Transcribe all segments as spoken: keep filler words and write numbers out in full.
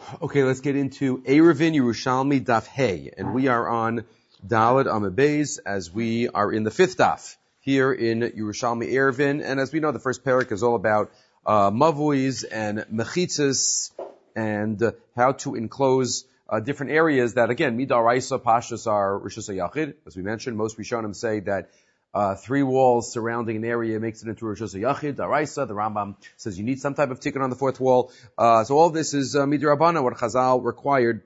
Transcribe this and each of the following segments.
Okay, let's get into Eruvin Yerushalmi Daf Hey, and we are on Daled Amud Beis as we are in the fifth daf here in Yerushalmi Eruvin, and as we know, the first parak is all about uh, mavuis and mechitzas and uh, how to enclose uh, different areas that, again, midaraisa pashas are rishus hayachid. As we mentioned, most Rishonim say that Uh, three walls surrounding an area makes it into Rosh Hashanah, Daraisa. The Rambam says you need some type of tikkun on the fourth wall. Uh, so all this is uh, midrabana, what Chazal required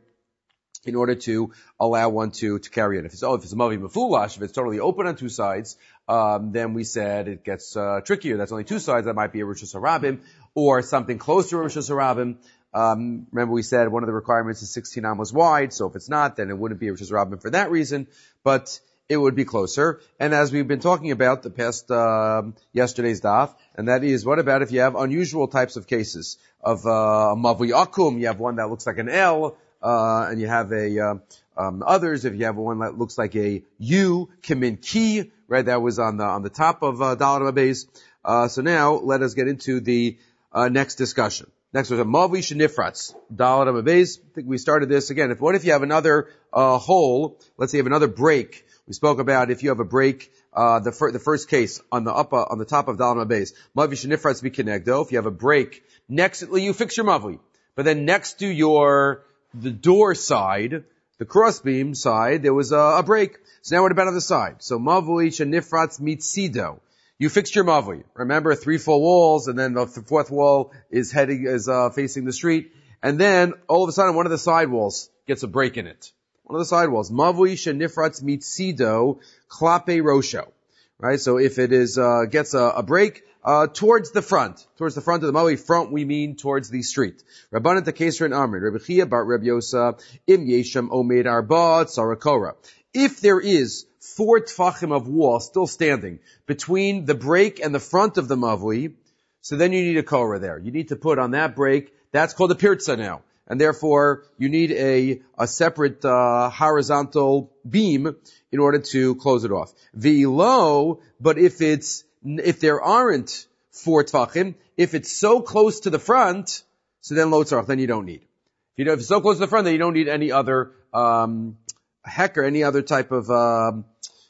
in order to allow one to, to carry it. If it's, oh, if it's a mavi mefulash, if it's totally open on two sides, um, then we said it gets uh, trickier. That's only two sides. That might be a Rosh Hashanah or something close to Rosh Hashanah. Um, remember we said one of the requirements is sixteen amos wide, so if it's not, then it wouldn't be a Rosh Hashanah for that reason. But it would be closer. And as we've been talking about the past, uh, yesterday's daf, and that is, what about if you have unusual types of cases of, uh, mavui akum, you have one that looks like an L, uh, and you have a, uh, um, others, if you have one that looks like a U, kimin ki, right, that was on the, on the top of, uh, Daled Amud Beis. Uh, so now, let us get into the, uh, next discussion. Next was a mavui shenifratz, Daled Amud Beis. I think we started this again. If, what if you have another, uh, hole, let's say you have another break. We spoke about if you have a break, uh, the, fir- the first case on the upper, on the top of Daled Amud Beis. Mavi shenifratz bikinegdo. If you have a break next, you fix your mavi. But then next to your, the door side, the crossbeam side, there was a, a break. So now what about on the side? So mavi shenifratz mitzido. You fixed your mavi. Remember, three full walls, and then the fourth wall is heading, is, uh, facing the street. And then, all of a sudden, one of the side walls gets a break in it. One of the side walls. Mavui shenifratz mitzido klape rosho. Right? So if it is, uh, gets a, a break, uh, towards the front. Towards the front of the Mavui. Front, we mean towards the street. Rabbanan Tekeser and Amrin. Rabbi Chia bar Rabbi Yosa. Im yeshem omed arba tzarakora. If there is four tfachim of wall still standing between the break and the front of the Mavui, so then you need a korah there. You need to put on that break. That's called a pirza now. And therefore, you need a, a separate, uh, horizontal beam in order to close it off. V'lo, but if it's, if there aren't four tvachim, if it's so close to the front, so then lo tzarach, then you don't need. You know, if it's so close to the front, then you don't need any other, um, hecker, any other type of, um,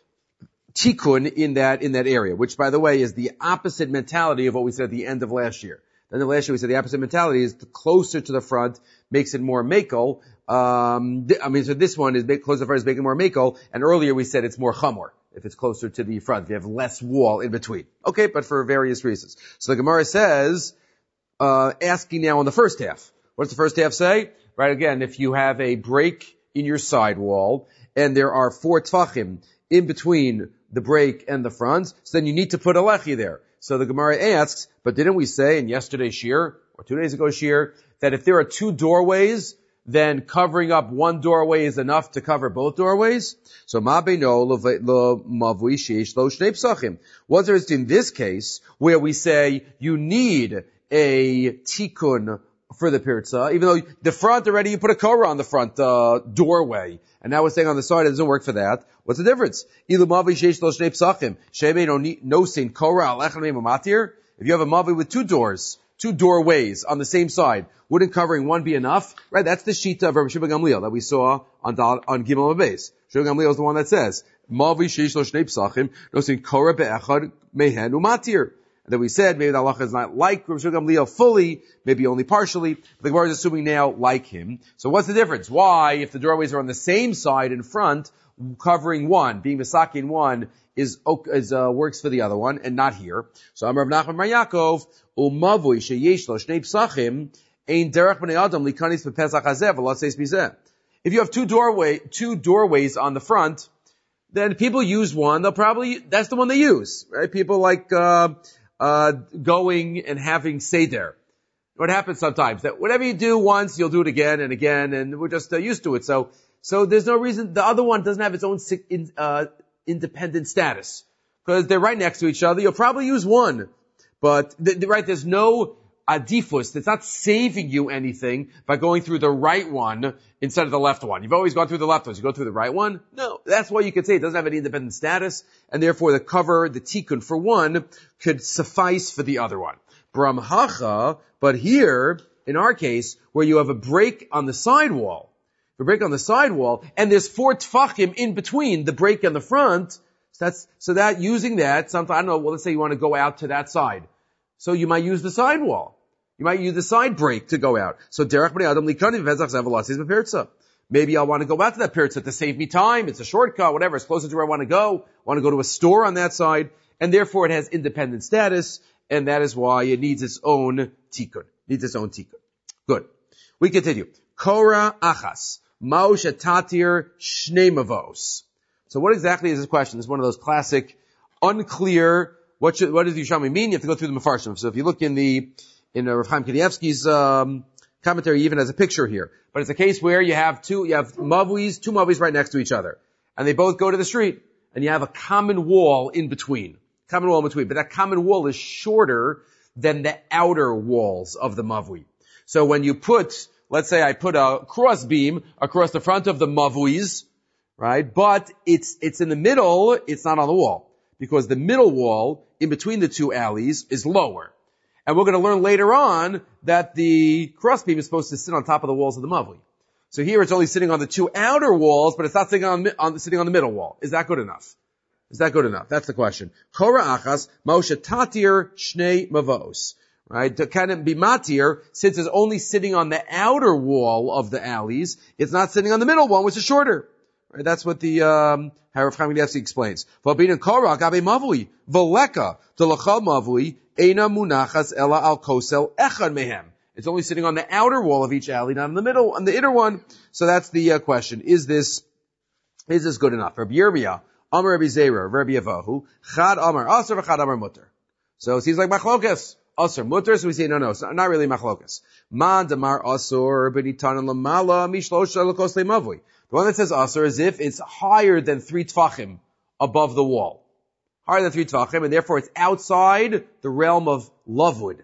tikkun in that, in that area, which by the way is the opposite mentality of what we said at the end of last year. Then the last year we said the opposite mentality is the closer to the front makes it more makel. Um, th- I mean, so this one is make, closer to the front is making more makel, and earlier we said it's more chamor if it's closer to the front, if you have less wall in between. Okay, but for various reasons. So the Gemara says, uh, asking now on the first half. What does the first half say? Right, again, if you have a break in your side wall, and there are four tfachim in between the break and the front, so then you need to put a lechi there. So the Gemara asks, but didn't we say in yesterday's shir, or two days ago shir, that if there are two doorways, then covering up one doorway is enough to cover both doorways? So ma beino lo mavui sheish lo shnei psachim. What's there in this case, where we say you need a tikkun for the pirza, even though the front already, you put a korah on the front uh, doorway, and now we're saying on the side it doesn't work for that. What's the difference? Ilu mavi sheish lo shnei psachim shemei no no sin korah alechem matir. If you have a mavi with two doors, two doorways on the same side, wouldn't covering one be enough? Right? That's the shita of Rabbi Shimon Gamliel that we saw on on Gimel Beis. Shimon Gamliel is the one that says mavi sheish lo shnei psachim no sin korah be'echad mehen umatir. That we said maybe the halacha is not like Rabbi Shimon Gamliel fully, maybe only partially. But the Gemara is assuming now like him. So what's the difference? Why, if the doorways are on the same side in front, covering one, being misaki in one, is, is uh, works for the other one, and not here. So Amar Rav Nachman Bar Yaakov, Umavui sheyesh lo shnei psachim, ein derech b'nei adam likanis b'pesach hazeh v'lo tzeis bizeh. If you have two doorway, two doorways on the front, then people use one. They'll probably that's the one they use, right? People like uh, uh going and having seder. What happens sometimes that whatever you do once, you'll do it again and again, and we're just uh, used to it. So, so there's no reason the other one doesn't have its own uh independent status because they're right next to each other. You'll probably use one, but th- right there's no adifus. It's not saving you anything by going through the right one instead of the left one. You've always gone through the left one. You go through the right one? No. That's why you could say it doesn't have any independent status, and therefore the cover, the tikkun for one, could suffice for the other one. Bramhacha, but here, in our case, where you have a break on the sidewall, a break on the sidewall, and there's four tfachim in between the break and the front, so that's, so that, using that, sometimes, I don't know, well, let's say you want to go out to that side. So you might use the sidewall. You might use the side break to go out. So derech b'nei adam likanim v'ezach zev v'lasis b'pertza. Maybe I'll want to go out to that pertza to save me time. It's a shortcut, whatever. It's closer to where I want to go. I want to go to a store on that side. And therefore it has independent status. And that is why it needs its own tikkun. Needs its own tikkun. Good. We continue. Kora achas. Mao shetatir shnei mavos. So what exactly is this question? This is one of those classic, unclear, what should, what does Yerushalmi mean? You have to go through the Mefarshim. So if you look in the, in uh, Rav Chaim Kanievsky's, um, commentary, even has a picture here. But it's a case where you have two, you have mavuis, two mavuis right next to each other. And they both go to the street. And you have a common wall in between. Common wall in between. But that common wall is shorter than the outer walls of the mavui. So when you put, let's say I put a cross beam across the front of the mavuis, right? But it's, it's in the middle, it's not on the wall. Because the middle wall, in between the two alleys, is lower. And we're going to learn later on that the crossbeam is supposed to sit on top of the walls of the mavli. So here it's only sitting on the two outer walls, but it's not sitting on, on sitting on the middle wall. Is that good enough? Is that good enough? That's the question. Kora achas moshe tatir shnei mavos. Right? To kind of be matir, since it's only sitting on the outer wall of the alleys, it's not sitting on the middle one, which is shorter. Right? That's what the um Rav Chaim Kanievsky explains. V'abinin kora gabe mavli v'leka delachal mavli. Eina munachas ela al kosel echad mehem. It's only sitting on the outer wall of each alley, not in the middle, on the inner one. So that's the uh, question. Is this, is this good enough? Rabbi Yirmiyah, Amar Rabbi Zera, Rabbi Avahu, Chad Amar Asar v'Chad Amar Mutter. So it seems like machlokas. Asar Mutter, so we say no, no, it's not really machlokas. Man damar Asar b'nitanan lamala mishlosha l'kos le'mavui. The one that says Asar is if it's higher than three tfachim above the wall. Higher than three tvachim, and therefore it's outside the realm of lovewood.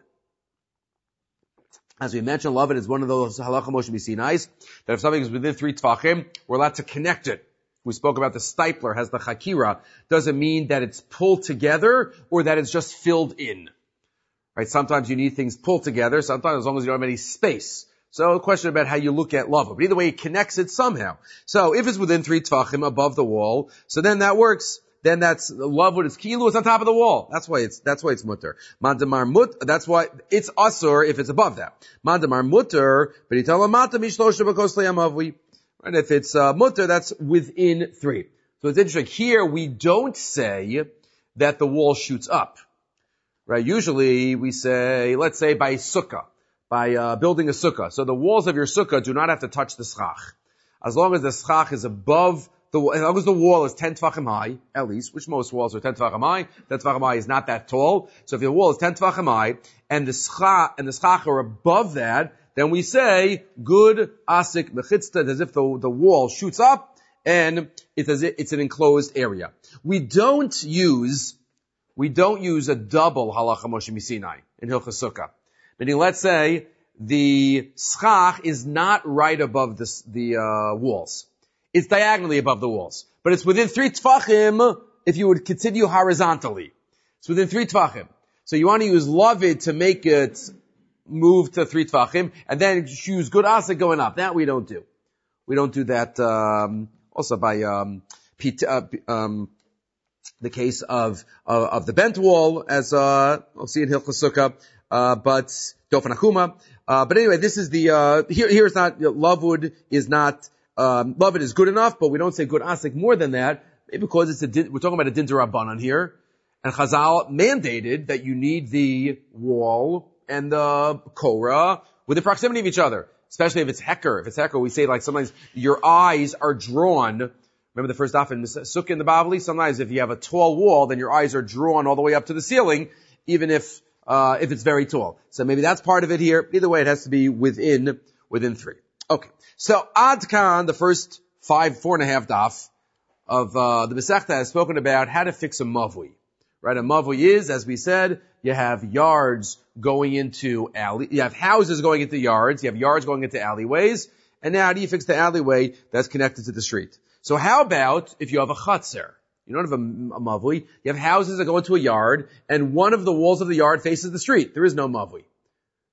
As we mentioned, lovewood is one of those halacha Moshe Sinai's, that if something is within three tvachim, we're allowed to connect it. We spoke about the stipler, has the chakira. Doesn't mean that it's pulled together, or that it's just filled in. Right? Sometimes you need things pulled together, sometimes as long as you don't have any space. So a question about how you look at lovewood. But either way, it connects it somehow. So if it's within three tvachim above the wall, so then that works. Then that's lovewood. It's kilu. It's on top of the wall. That's why it's that's why it's mutter. Mandamar mut. That's why it's asur if it's above that. Mandamar mutter. But italamata mishlosha b'kos le'amavui. And if it's uh, mutter, that's within three. So it's interesting. Here we don't say that the wall shoots up. Right? Usually we say, let's say by sukkah, by uh, building a sukkah. So the walls of your sukkah do not have to touch the schach. As long as the schach is above the wall, as long as the wall is ten tvachim high, at least, which most walls are ten tvachim high, ten tvachim high is not that tall. So if the wall is ten tvachim high, and the schach, and the schach are above that, then we say, good asik mechitzta, as if the, the wall shoots up, and it's as if it's an enclosed area. We don't use, we don't use a double halacha Moshe Sinai in Hilchos Sukkah. Meaning, let's say, the schach is not right above the, the, uh, walls. It's diagonally above the walls. But it's within three tfachim if you would continue horizontally. It's within three tfachim. So you want to use lavid to make it move to three tfachim, and then use good asik going up. That we don't do. We don't do that, um, also by, um, Pete, uh, um, the case of, uh, of the bent wall, as, uh, we'll see in Hilchos Sukkah, uh, but, Dofen Akuma. Uh, but anyway, this is the, uh, here, here it's not, you know, lovewood is not, Um, love it is good enough, but we don't say good asik more than that, because it's a din, we're talking about a din d'Rabbanan here, and Chazal mandated that you need the wall and the korah within proximity of each other, especially if it's hecker. If it's hecker, we say like sometimes your eyes are drawn. Remember the first daf in Sukkah in the Bavli? Sometimes if you have a tall wall, then your eyes are drawn all the way up to the ceiling, even if, uh, if it's very tall. So maybe that's part of it here. Either way, it has to be within, within three. Okay. So Ad Kan, the first five, four and a half daf of uh, the Masechta has spoken about how to fix a mavui. Right? A mavui is, as we said, you have yards going into alley, you have houses going into yards, you have yards going into alleyways, and now how do you fix the alleyway that's connected to the street? So how about if you have a chatzer? You don't have a, a mavui, you have houses that go into a yard, and one of the walls of the yard faces the street. There is no mavui.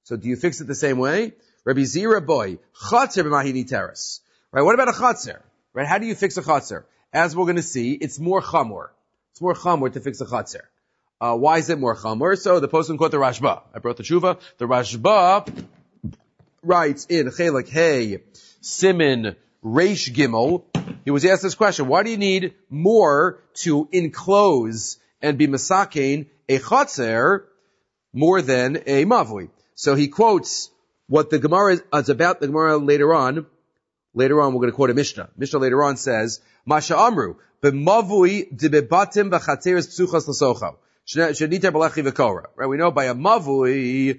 So do you fix it the same way? Rabbi Zira boy, chatzer b'mahini teres. Right, what about a chatzer? Right, how do you fix a chatzer? As we're going to see, it's more chamor. It's more chamor to fix a chatzer. Uh, why is it more chamor? So the poskim quote the Rashba. I brought the tshuva. The Rashba writes in Chelek Hey, Simin, Reish Gimel. He was asked this question: why do you need more to enclose and be masakein a chatzer more than a mavui? So he quotes what the Gemara is about. The Gemara later on. Later on, we're going to quote a Mishnah. Mishnah later on says, Masha Amru, b'mavui dibebatim v'chateres psuchas l'socho. Sheniter b'lechi v'kora. Right, we know by a mavui,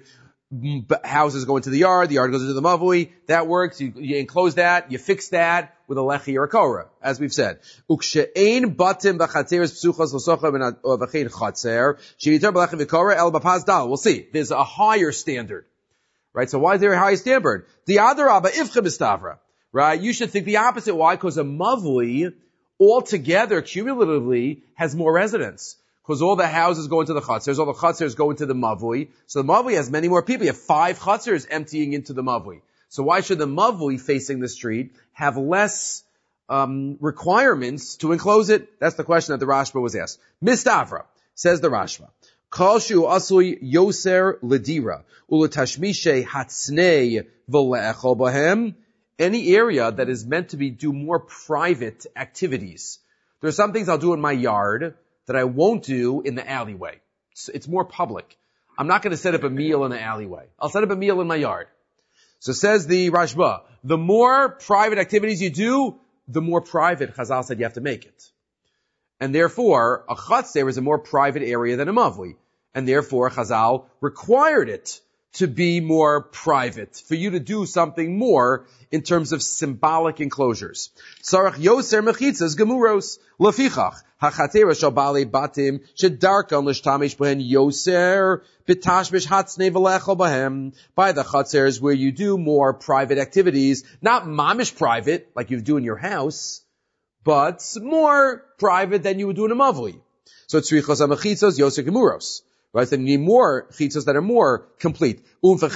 houses go into the yard, the yard goes into the mavui. That works. You, you enclose that, you fix that with a lechi or a kora, as we've said. Ukshe'ein batim v'chateres psuchas l'socho v'chein chatzer. Sheniter b'lechi v'kora el b'paz dal. We'll see. There's a higher standard. Right, so why is there a higher standard? The other Abba ifcha mistavra. Right? You should think the opposite. Why? Because a mavui, altogether, cumulatively, has more residents. Because all the houses go into the chutzers, all the chutzers go into the mavui. So the mavui has many more people. You have five chutzers emptying into the mavui. So why should the mavui facing the street have less um, requirements to enclose it? That's the question that the Rashba was asked. Mistavra, says the Rashba. Kalshu asui yoser ledira ulatashmishe hatsnei v'le'echol bahem. Any area that is meant to be do more private activities. There are some things I'll do in my yard that I won't do in the alleyway. It's, it's more public. I'm not going to set up a meal in the alleyway. I'll set up a meal in my yard. So says the Rashba, the more private activities you do, the more private Chazal said you have to make it. And therefore, a chutzner is a more private area than a mavui. And therefore, Chazal required it to be more private, for you to do something more in terms of symbolic enclosures. Sarach yoser mechitzas gemuros lefichach hachatera shel balei batim shedarkan l'shtamish behen yoser b'tashmish hatznei v'lechol bahem. By the chatzers where you do more private activities, not mamish private like you do in your house, but more private than you would do in a mavui. So tzrichos hamechitzos yoser gemuros. Right, then you need more chitzos that are more complete. Or even a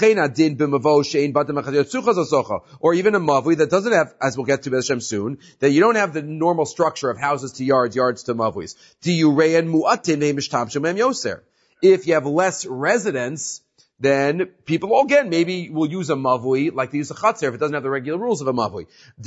mavui that doesn't have, as we'll get to Hashem soon, that you don't have the normal structure of houses to yards, yards to mavuis. If you have less residents, then people, again, maybe will use a mavui like they use a chatzer if it doesn't have the regular rules of a mavui.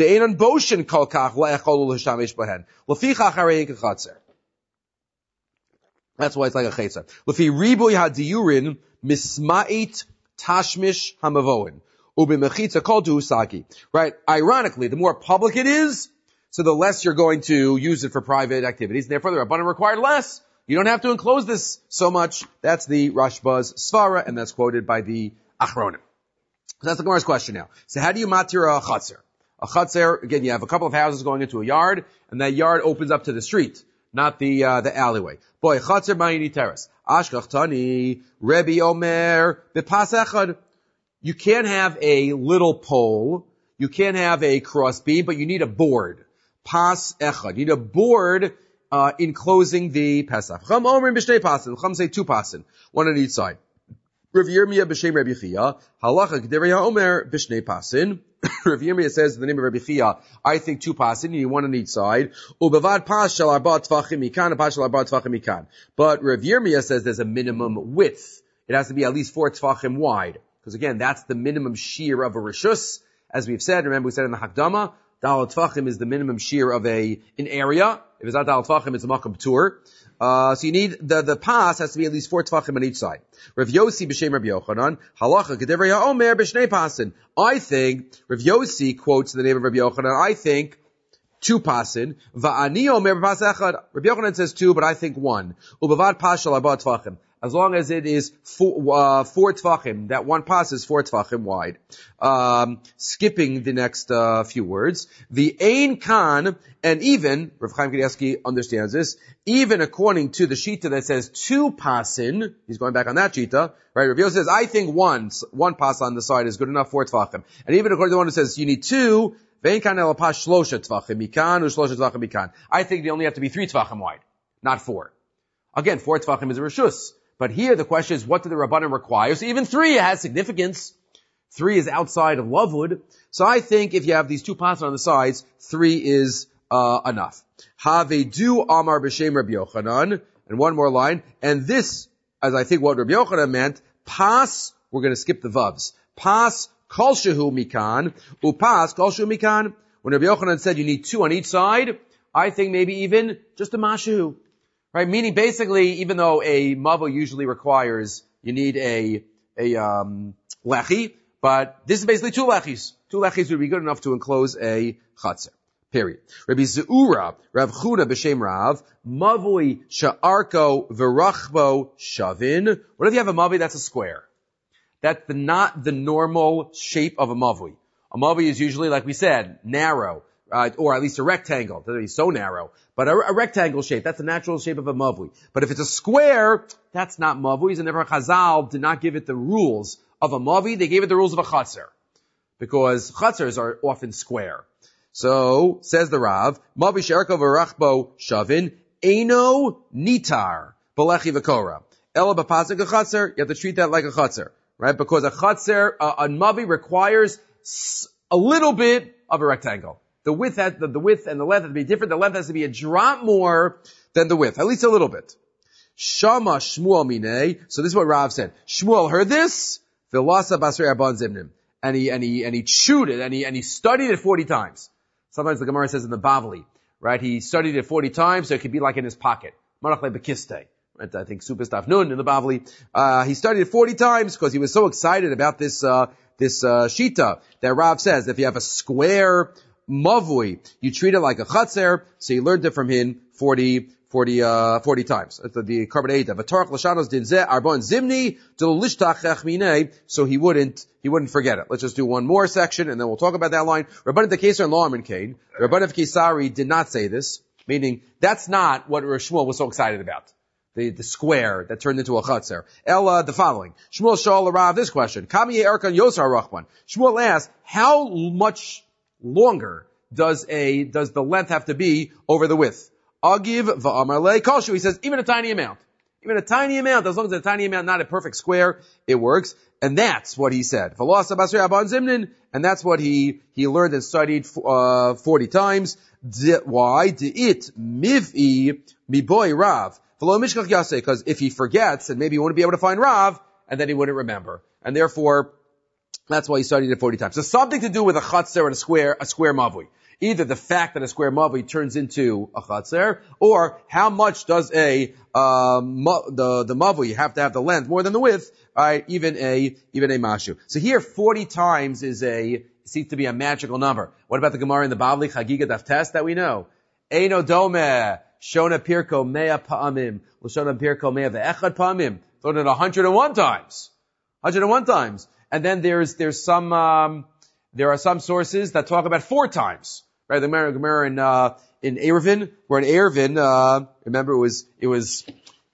That's why it's like a chetzer. Lefi riboy hadiyurin misma'it tashmish hamavoin ubimechitza kol duhusaki. Right? Ironically, the more public it is, so the less you're going to use it for private activities. Therefore, the Rabbanan required less. You don't have to enclose this so much. That's the Rashba's svara, and that's quoted by the Achronim. So that's the Gemara's question now. So how do you matir a chatzer? A chatzer, again, you have a couple of houses going into a yard, and that yard opens up to the street, not the uh, the alleyway. Boy, chatzer ma'ini teres. Ashkach tani, Rebbe Omer, bepas echad. You can't have a little pole, you can't have a crossbeam, but you need a board. Pas echad. You need a board uh, enclosing the Pesach. Chum Omer b'shnei pasin. Chum say two pasin, one on each side. Rav Yirmiyah b'shem Rabbi Chia, halacha k'derei Omer b'shnei pasin. Rav Yirmiyah says in the name of Rabbi Chia, I think two pasin, you need one on each side. Ubevad pas shel arba tvachim mikan, pas shel arba tvachim mikan. But Rav Yirmiyah says there's a minimum width. It has to be at least four tvachim wide. Because again, that's the minimum shear of a rishus. As we've said, remember we said in the Hakdama, Dal tvachim is the minimum shear of a, an area. If it's not Dal tvachim, it's a makam tur. Uh, so you need, the, the pass has to be at least four tvachim on each side. Rav Yossi b'shem Rabbi Yochanan, halacha k'devrei ha'omer b'shnei pasin. I think, Rav Yossi quotes the name of Rabbi Yochanan, I think two pasin, va'ani omer b'pas echad. Rabbi Yochanan says two, but I think one. Ubavad pas shel arba tvachim. As long as it is four, uh, four tvachim, that one pass is four tvachim wide. Um, skipping the next, uh, few words. The ein kan, and even, Rav Chaim Kanievsky understands this, even according to the shita that says two pasin, he's going back on that shita, right? Rav Yosef says, I think one, one pass on the side is good enough, four tvachim. And even according to the one who says you need two, vein kan el pas shlosha tvachim mikan, u shlosha tvachim mikan. I think they only have to be three tvachim wide, not four. Again, four tvachim is a rishus. But here the question is, what do the Rabbanim require? So even three has significance. Three is outside of Lovewood. So I think if you have these two pots on the sides, three is uh, enough. Havedu Amar B'Shem Rabbi Yochanan. And one more line. And this, as I think what Rabbi Yochanan meant, pas, we're going to skip the vavs. Pas kol shehu mikan, upas kol shehu mikan. When Rabbi Yochanan said you need two on each side, I think maybe even just a mashehu. Right? Meaning basically, even though a mavo usually requires, you need a, a, um, lechi, but this is basically two lechis. Two lechis would be good enough to enclose a chatzar. Period. Rabbi Zeura, Rav Chuna b'Shem Rav, mavui sha'arko v'rachbo shavin. What if you have a mavui that's a square? That's the, not the normal shape of a mavui. A mavui is usually, like we said, narrow, uh, or at least a rectangle. It doesn't be so narrow. But a, a rectangle shape, that's the natural shape of a mavui. But if it's a square, that's not mavuis, and therefore Chazal did not give it the rules of a mavui, they gave it the rules of a chatzar. Because chatzars are often square. So, says the Rav, Mavi Sherko V'Rachbo Shavin, Eino Nitar, Balechi V'Kora. Ela B'Pasik a chatzar, you have to treat that like a chatzar. Right? Because a chatzar, uh, a mavi requires a little bit of a rectangle. The width has, the, the width and the length has to be different. The length has to be a drop more than the width. At least a little bit. Shama Shmuel Minei. So this is what Rav said. Shmuel heard this. Vilasa Basri Abban Zimnim. And he, and he, and he chewed it, and he, and he studied it forty times. Sometimes the Gemara says in the Bavli, right? He studied it forty times, so it could be like in his pocket. Marachle Bekiste. Right? I think Supastaf Nun in the Bavli. Uh, he studied it forty times because he was so excited about this, uh, this, uh, Shita that Rav says if you have a square mavui, you treat it like a chatzar, so he learned it from him forty, forty, uh, forty times. The, the carbon V'tarach l'shanos din zeh arbon zimni del lishtach echminei, so he wouldn't, he wouldn't forget it. Let's just do one more section and then we'll talk about that line. Rabbanan the Kesar and La'amin Kane. Rabbanan of Kesari did not say this, meaning that's not what Rosh Shmuel was so excited about. The, the square that turned into a chatzar. Ella, the following. Shmuel Shal Rav this question. Kami Erkan Yosar Rachman. Shmuel asked, how much longer does a, does the length have to be over the width? Agiv v'amarle koshu. He says, even a tiny amount. Even a tiny amount, as long as it's a tiny amount, not a perfect square, it works. And that's what he said. And that's what he, he learned and studied, uh, forty times. Why? D'it miv'i miboy Rav. Because if he forgets, then maybe he wouldn't be able to find Rav, and then he wouldn't remember. And therefore, that's why he studied it forty times. So something to do with a chatzar and a square, a square mavui. Either the fact that a square mavui turns into a chatzar, or how much does a, uh, ma- the, the mavui have to have the length more than the width, right? Even a, even a mashu. So here, forty times is a, seems to be a magical number. What about the Gemara in the Bavli, Chagiga Daf Tes that we know? Eino Domeh. Shona Pirko Mea Pa'amim. Shona Pirko Mea Ve'echad Pa'amim. Thrown it one hundred one times. one hundred one times. And then there's, there's some, um, there are some sources that talk about four times. Right? The Gemara, Gemara in, uh, in Eruvin, where in Eruvin, uh, remember it was, it was,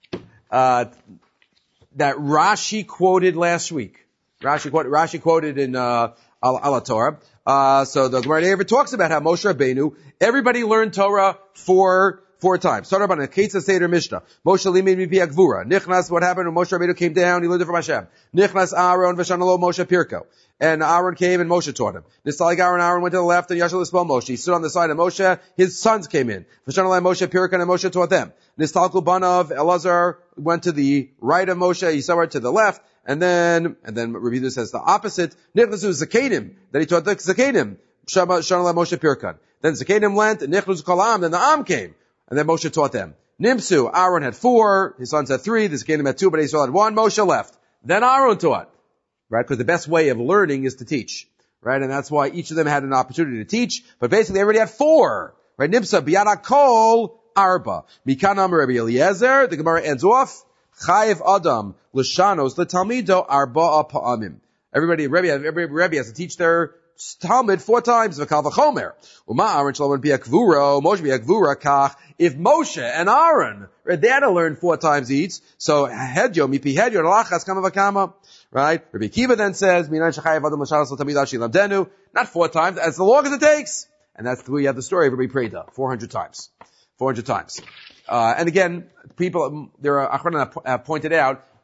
uh, that Rashi quoted last week. Rashi quoted, Rashi quoted in, uh, Al Torah. Uh, so the Gemara in Eruvin talks about how Moshe Rabbeinu, everybody learned Torah for Four times. Start up on a Ketzah Seder Mishnah. Moshe Limin Mipi Agvura. Nichnas, what happened when Moshe Rabbeinu came down? He learned it from Hashem. Nichnas Aaron Veshanalo Moshe Pirko. And Aaron came and Moshe taught him. Nisalik Aaron, Aaron went to the left and Yashal Ismael Moshe. He stood on the side of Moshe. His sons came in. Veshanalo Moshe Pirko and Moshe taught them. Nistalku Banav, Elazar went to the right of Moshe. Yisawar to the left. And then, and then Rabbi Yehuda says the opposite. Nichnas was Zakedim. Then he taught the Zakedim. Veshanalo Moshe Pirkan. Then Zakedim went and Nichnas Kalam. Then the Am came. And then Moshe taught them. Nimsu, Aaron had four, his sons had three, this kingdom had two, but Esau had one, Moshe left. Then Aaron taught. Right? Because the best way of learning is to teach. Right? And that's why each of them had an opportunity to teach, but basically everybody had four. Right? Nimsa, Biyada Kol, Arba. Mikanam Rabbi Eliezer, the Gemara ends off, Chayev Adam, L'shanos, L'talmido, Arba Pa'amim. Everybody, Rabbi, every Rabbi has to teach their Talmud four times. V'kal v'chomer. Uma Aaron shalom b'yakvuro, Moshe b'yakvura kach. If Moshe and Aaron, right, they had to learn four times each, so hedyo mipi hedyo l'achas kama v'kama. Right? Rabbi Akiva then says, Minan shechayev adam l'shanos l'tamid ashi lamdenu. Not four times, as long as it takes. And that's the way you have the story of Rabbi Preda. Four hundred times. Four hundred times. Uh, and again, people, there are, Achronim have pointed out,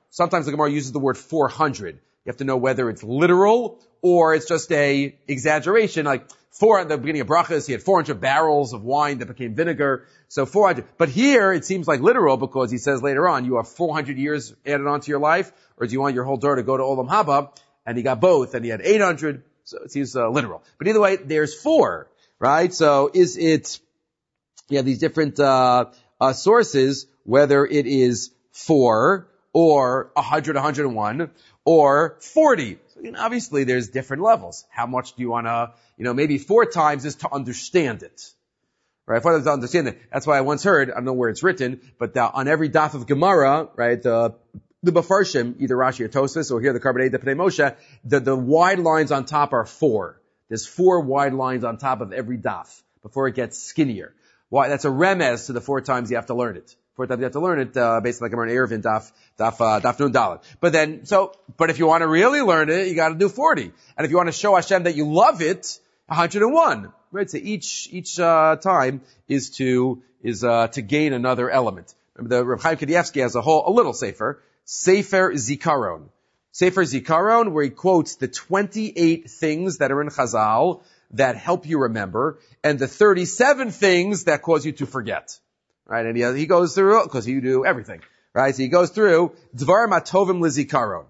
sometimes the Gemara uses the word four hundred. You have to know whether it's literal or it's just a exaggeration. Like four at the beginning of Brachas, he had four hundred barrels of wine that became vinegar. So four hundred. But here it seems like literal because he says later on, you have four hundred years added onto your life, or do you want your whole door to go to Olam Haba? And he got both, and he had eight hundred. So it seems uh, literal. But either way, there's four, right? So is it, yeah, these different uh, uh sources, whether it is four or one hundred, one hundred one, or forty. So, you know, obviously there's different levels. How much do you want to, you know, maybe four times is to understand it. Right? Four times to understand it. That's why I once heard, I don't know where it's written, but uh, on every daf of Gemara, right, the the Mefarshim, either Rashi or Tosfos, or here the Karbanei de Pnei Moshe, the, the wide lines on top are four. There's four wide lines on top of every daf before it gets skinnier. Why? That's a remez to the four times you have to learn it. Four times you have to learn it, uh, based on like Gemara and Eruvin, daf, daf, uh, daf nun dalet. But then, so, but if you want to really learn it, you gotta do forty. And if you want to show Hashem that you love it, one hundred one. Right? So each, each, uh, time is to, is, uh, to gain another element. Remember the Reb Chaim Kanievsky has a whole, a little sefer, Sefer Zikaron. Sefer Zikaron, where he quotes the twenty-eight things that are in Chazal that help you remember, and the thirty-seven things that cause you to forget. Right? And he, he goes through, because you do everything. Right? So he goes through, Dvar Matovim Lizikaron.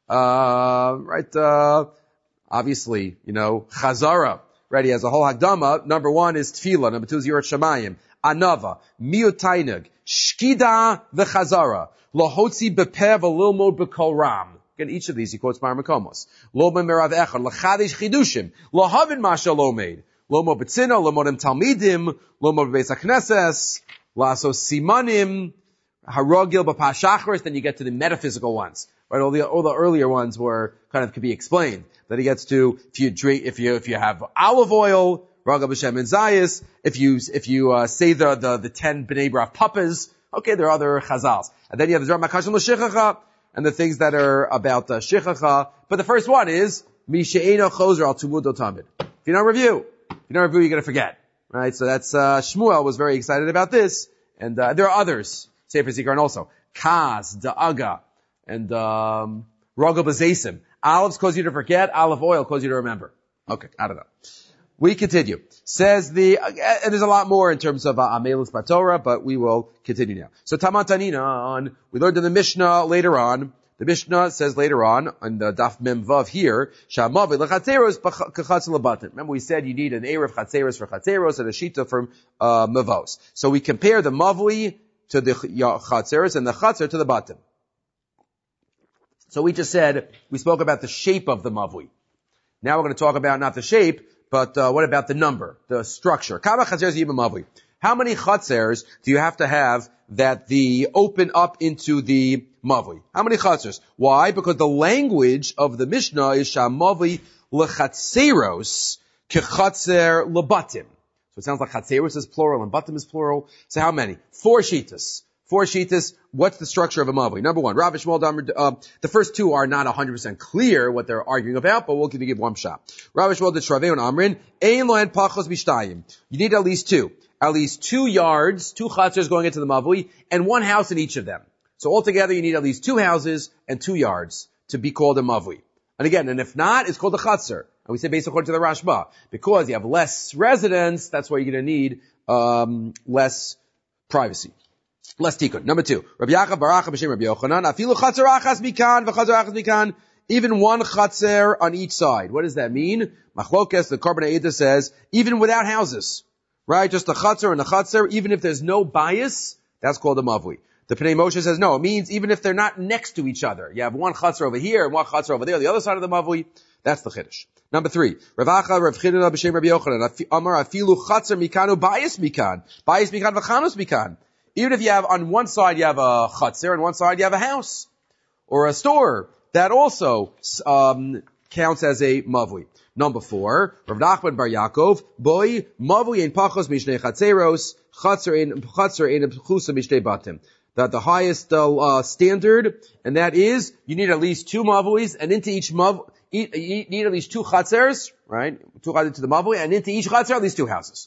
Uh, right, uh, obviously, you know, Chazara. Right? He has a whole Hagdama. Number one is Tefillah. Number two is Yirat Shamayim. Anava. Miutainag. Shkida v'chazara. Lahotzi bepev alilmod b'kol ram. Again, each of these he quotes Mar Makomos. Lo b'merav echad. L'chadish chidushim. Lo havin masha lo made. Lo mo b'tzino. Lo modem talmidim. Lo mo b'beis HaKnesses. Laso simanim. Harogil b'pashachris. Then you get to the metaphysical ones. Right? All the, all the earlier ones were kind of could be explained. Then he gets to, if you drink, if you, if you have olive oil, Raga b'Shem and Zayis, if you, if you, uh, say the, the, the ten B'nai B'rach papas, okay, there are other chazals. And then you have the Zor Makashim L'Shichacha, and the things that are about uh, Shichacha. But the first one is, Mi She'ena Chozer Al Tumud Otamid. If you don't review, if you don't review, you're gonna forget. Right? So that's, uh, Shmuel was very excited about this. And, uh, there are others. Sefer Zikaron also. Kaz, Da'aga, and, um, Raga b'Zeisim. Olives cause you to forget, olive oil cause you to remember. Okay, I don't know. We continue. Says the, and there's a lot more in terms of uh, Amelus Batorah, but we will continue now. So Tamantanina on, we learned in the Mishnah later on, the Mishnah says later on, on the Daf Mem Vav here, Shamavi l'chatzeros k'chatz l'batim. Remember we said you need an Erev chatzeros for chatzeros and a Shita for uh, Mavos. So we compare the Mavli to the chatzeros and the chatzer to the batim. So we just said, we spoke about the shape of the Mavli. Now we're going to talk about not the shape, but uh, what about the number, the structure? How many chatzers do you have to have that the open up into the mavli? How many chatzers? Why? Because the language of the Mishnah is shamavli lechatzeros kechatzer lebatim. So it sounds like chatzeros is plural and batim is plural. So how many? Four shitas. Four shitas. What's the structure of a mavli? Number one, Rav Shmuel Damar, uh, the first two are not one hundred percent clear what they're arguing about, but we'll give you one shot. Rav Shmuel de Shravei Amrin, Ein Lohen Pachos Mishtayim. You need at least two. At least two yards, two chatzers going into the mavli, and one house in each of them. So altogether you need at least two houses and two yards to be called a mavli. And again, and if not, it's called a chatzer. And we say based according to the Rashba. Because you have less residents, that's why you're going to need, um, less privacy. Less tikkun. Number two, Rabbi Yaakov Barach b'shem Rabbi Yochanan, afilu chatzer achas mikan v'chatzer achas mikan, even one chatzer on each side. What does that mean? Machlokes, the Karbanei Ida says, even without houses, right? Just a chatzer and a chatzer, even if there's no bias, that's called a mavli. The Pnei Moshe says no, it means even if they're not next to each other. You have one chatzer over here and one chatzer over there, the other side of the mavli, that's the chiddush. Number three, Rav Acha, Rav Chidana b'shem Rabbi Yochanan, Amar afilu chatzer mikanu bias mikan, bias mikan v'chanus mikan. Even if you have, on one side you have a chatzer, and one side you have a house, or a store, that also, um, counts as a mavli. Number four, Rav Nachman Bar Yaakov, boy, mavli ein pachos mishnei chatzeros, chatzer ein, chatzer ein pchusa mishnei batim. That the highest, uh, uh, standard, and that is, you need at least two mavlis, and into each mav, you need at least two chatzers, right? Two chatzers to the mavli, and into each chatzer at least two houses.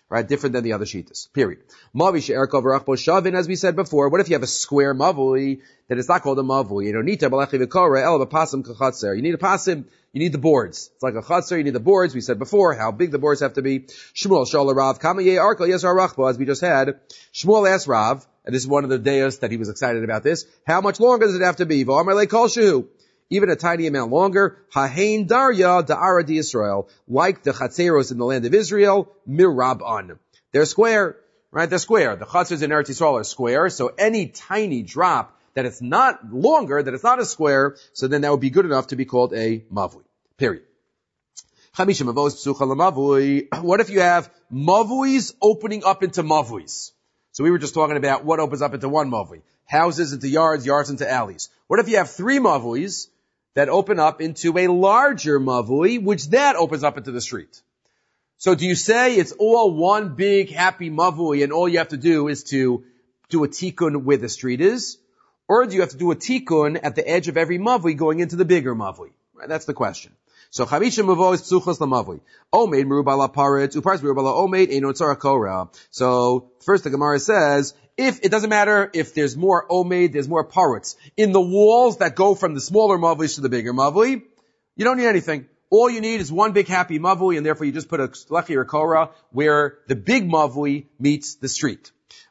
Right? Different than the other shitas. Period. Mavi she'erkov rachbo shavin, as we said before. What if you have a square mavui that is not called a mavui? You don't need to balachi v'kora el b'pasim kachatzer. You need a pasim. You need the boards. It's like a chatzer. You need the boards. We said before how big the boards have to be. Shmuel shal Rav kama ye arkel yesar rachbo, as we just had. Shmuel asked Rav, and this is one of the deos that he was excited about this. How much longer does it have to be? V'amar le kol shehu. Even a tiny amount longer. Hahein darya da'ara di Israel. Like the chatzeros in the land of Israel, mirab'an. They're square, right? They're square. The chatzers in Eretz Yisrael are square, so any tiny drop that it's not longer, that it's not a square, so then that would be good enough to be called a mavui. Period. What if you have mavuis opening up into mavuis? So we were just talking about what opens up into one mavui. Houses into yards, yards into alleys. What if you have three mavuis that open up into a larger mavui, which that opens up into the street? So do you say it's all one big happy mavui and all you have to do is to do a tikkun where the street is? Or do you have to do a tikkun at the edge of every mavui going into the bigger mavui? Right, that's the question. So chamisha mavo is psuchos lamavui. Omeid merubala paretz upars merubala omeid eno tzara kora. So first the Gemara says, if it doesn't matter if there's more omeid, there's more paretz in the walls that go from the smaller mavui to the bigger mavui, you don't need anything. All you need is one big happy mavui, and therefore you just put a lechi or kora where the big mavui meets the street.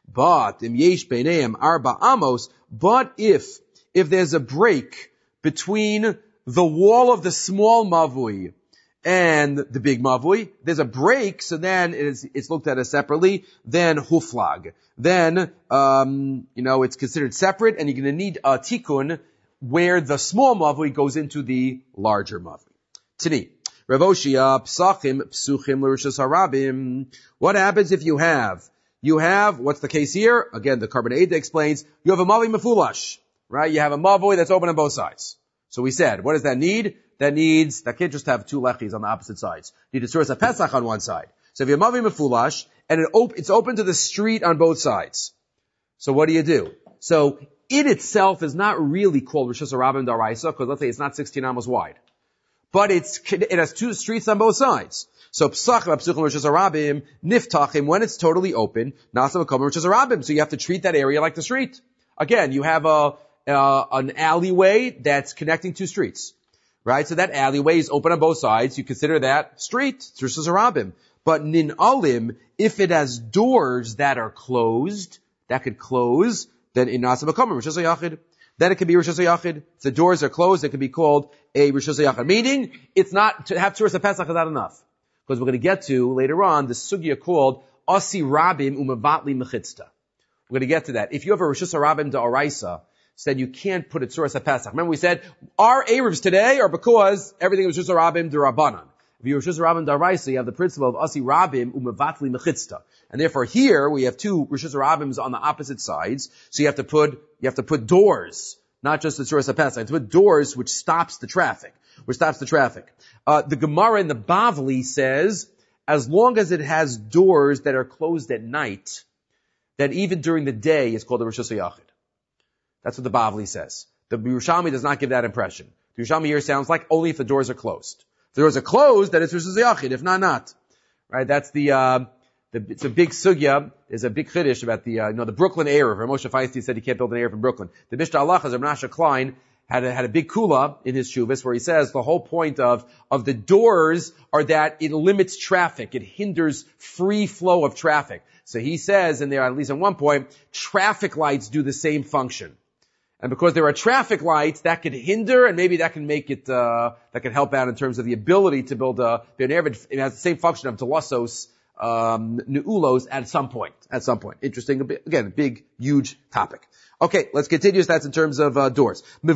But im yesh beineim arba amos. But if if there's a break between the wall of the small mavui and the big mavui, there's a break, so then it's, it's looked at as separately, then huflag. Then, um, you know, it's considered separate, and you're going to need a tikkun where the small mavui goes into the larger mavui. Tini, Rav Oshia, psachim, psuchim, l'rishos harabim. What happens if you have, you have, what's the case here? Again, the Carbon Eidah explains, you have a mavui mefulash, right? You have a mavui that's open on both sides. So we said, what does that need? That needs, that can't just have two lechis on the opposite sides. You need a Tzuras HaPesach on one side. So if you have mavui mefulash, and it op- it's open to the street on both sides. So what do you do? So it itself is not really called Rishos HaRabim D'Oraisa, because let's say it's not sixteen amos wide. But it's, it has two streets on both sides. So psachim, psuchim, Rishos HaRabim, niftachim, when it's totally open, nasam v'komer Rishos HaRabim. So you have to treat that area like the street. Again, you have a, uh, an alleyway that's connecting two streets. Right? So that alleyway is open on both sides. You consider that street. It's Rishos HaRabim. But nin alim, if it has doors that are closed, that could close, then in nasam v'komer Rishos HaYachid. Then it can be Rishos HaYachid. If the doors are closed, it can be called a Rishos HaYachid. Meaning, it's not, to have Tzuras HaPesach is not enough. Because we're going to get to, later on, the sugya called Asi Rabim Umavatli Mechitzta. We're going to get to that. If you have a Rishos HaRabim D'Oraisa, then you can't put it Tzuras HaPesach. Remember we said, our Erevs today are because everything was Rishos HaRabim D'Rabbanan. If you have Rishos HaRabim D'Oraisa, you have the principle of Asi Rabim Umavatli Mechitzta. And therefore here, we have two Rishos HaRabims on the opposite sides, so you have to put, you have to put doors, not just the Tzuras HaPesach, you have to put doors which stops the traffic, which stops the traffic. Uh, the Gemara in the Bavli says, as long as it has doors that are closed at night, that even during the day is called a Rishos HaYachid. That's what the Bavli says. The Yerushalmi does not give that impression. The Yerushalmi here sounds like only if the doors are closed. If the doors are closed, then it's Rishos HaYachid. If not, not. Right? That's the, uh, the, it's a big sugya. There's a big chiddush about the, uh, you know, the Brooklyn Erev. Moshe Feinstein said he can't build an Erev in Brooklyn. The Mishnah Halachas of Menashe Klein had a, had a big kula in his shuvas where he says the whole point of, of the doors are that it limits traffic. It hinders free flow of traffic. So he says, and there, at least at one point, traffic lights do the same function. And because there are traffic lights, that could hinder, and maybe that can make it, uh, that could help out in terms of the ability to build a, an Erev. It has the same function of Telassos, um, Neulos at some point, at some point. Interesting, again, big, huge topic. Okay, let's continue. That's in terms of, uh, doors. What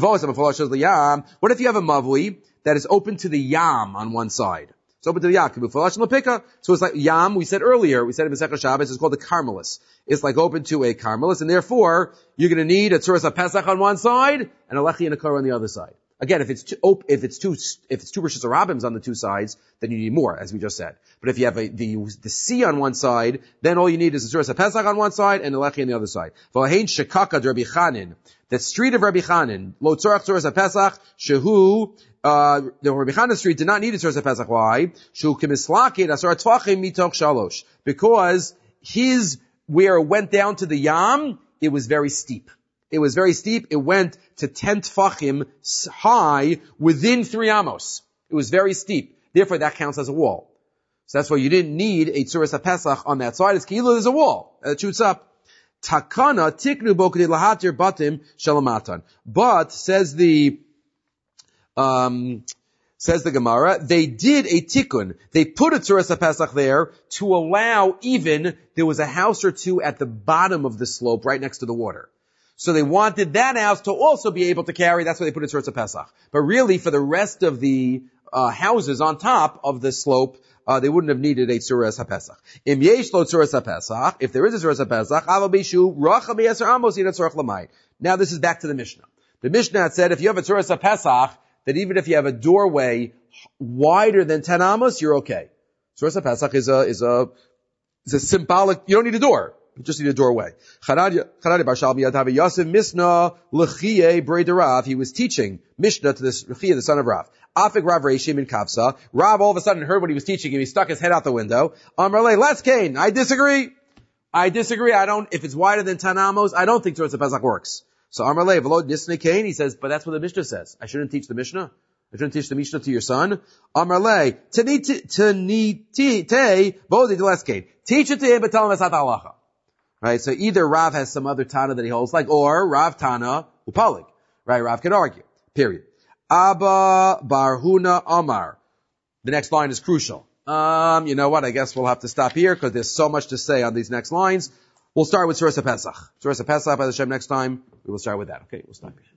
if you have a mavui that is open to the yam on one side? It's open to the yam. So it's like yam, we said earlier, we said in Masechah Shabbos, it's called the Carmelis. It's like open to a Carmelis, and therefore, you're going to need a Tzuras HaPesach on one side, and a Lechi and a Korah on the other side. Again, if it's two, op- if it's two, if it's two Rishus Rabbim on the two sides, then you need more, as we just said. But if you have a, the, the sea on one side, then all you need is the Tzuras HaPesach on one side and the Lechi on the other side. V'ahein shekaka Rabbi Chanin, the street of Rabbi Chanin, lo tzorach Tzuras HaPesach, shehu, uh, the Rabbi Chanin street did not need a Tzuras HaPesach. Why? Shehu kemislakid asar tvachim mitoch shalosh. Because his, where it went down to the Yam, it was very steep. It was very steep. It went to ten tfachim high within three amos. It was very steep. Therefore, that counts as a wall. So that's why you didn't need a Tzuras HaPesach on that side. It's kilo, there's a wall that shoots up. Takana tiknu bokedi lahatir batim shalamatan. But, says the, um, says the Gemara, they did a tikkun. They put a Tzuras HaPesach there to allow even, there was a house or two at the bottom of the slope right next to the water. So they wanted that house to also be able to carry, that's why they put it Tzuras HaPesach. But really, for the rest of the uh, houses on top of the slope, uh, they wouldn't have needed a Tzuras HaPesach. Im yesh lo Tzuras HaPesach, if there is a Tzuras HaPesach, alo bishu racha b'yeser amos yinat tzorach l'mayit. Now this is back to the Mishnah. The Mishnah had said if you have a Tzuras HaPesach, that even if you have a doorway wider than ten amos, you're okay. Tzuras HaPesach is a, is a, is a symbolic, you don't need a door. You just need a doorway. He was teaching Mishnah to this Rechia, the son of Rav. Afik Rav Reishim in Kavsa. Rav all of a sudden heard what he was teaching him. He stuck his head out the window. Amrle, let's Cain. I disagree. I disagree. I don't, if it's wider than ten amos, I don't think Tzuras HaPesach works. So Amrle, V'lo Nisnei Cain, he says, but that's what the Mishnah says. I shouldn't teach the Mishnah. I shouldn't teach the Mishnah to your son. Amrle, Tanite, Bodi Deles Cain. Teach it to him, but tell him it's not halacha. Right, so either Rav has some other Tana that he holds like, or Rav Tana Upalig. Right, Rav can argue. Period. Abba Barhuna Amar. The next line is crucial. Um, you know what, I guess we'll have to stop here because there's so much to say on these next lines. We'll start with Tzuras HaPesach. Tzuras HaPesach, by the Shem, next time, we will start with that. Okay, we'll stop here.